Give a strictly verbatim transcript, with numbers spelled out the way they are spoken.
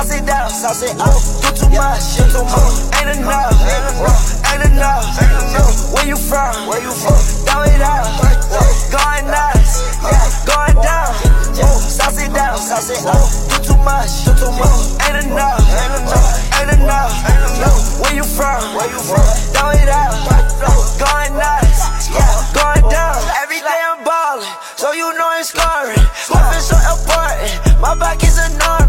sauce it down, sauce it up. Do too much, do too much. Ain't enough, ain't enough. Where you from? Where you from? Throw it out, going nuts, going down. Sauce it down, sauce it up. Do too much, do too much. Ain't enough, ain't enough. Where you from? Where you from? Throw it out, going nuts, going down. Every day I'm ballin', so you know I'm scoring. Life is so important, my back is annoying.